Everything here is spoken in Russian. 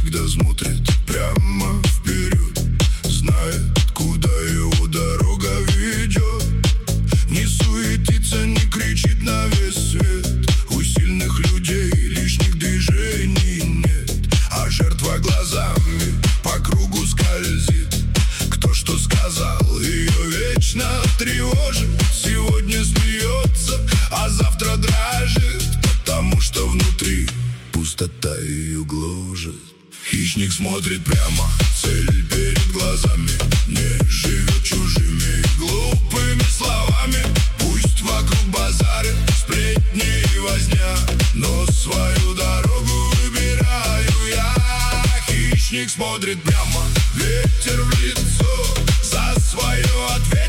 всегда смотрит прямо вперед, знает, куда его дорога ведет. Не суетится, не кричит на весь свет. У сильных людей лишних движений нет, а жертва глазами по кругу скользит. Кто что сказал, ее вечно тревожит. Сегодня смеется, а завтра дрожит, потому что внутри пустота ее гложет. Хищник смотрит прямо, цель перед глазами, не живет чужими глупыми словами. Пусть вокруг базары, сплетни и возня, но свою дорогу выбираю я. Хищник смотрит прямо, ветер в лицо, за свое ответ.